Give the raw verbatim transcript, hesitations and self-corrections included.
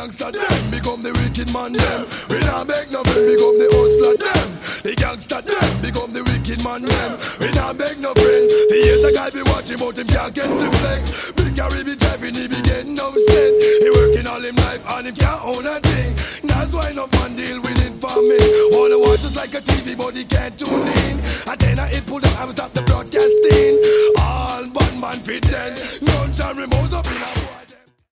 gangster them become the wicked man them. We not beg no friend become the hustler them. The gangster them become the wicked man them. We not beg no friend. The years a guy be watching but him can't get the flex. Big carry be driving he be getting no sense. He working all him life and him can't own a thing. That's why no man deal with informing. All the watch is like a T V but he can't tune in. And then I hit pull down and stop the broadcasting. All one man fit then. Guns and remotes up in a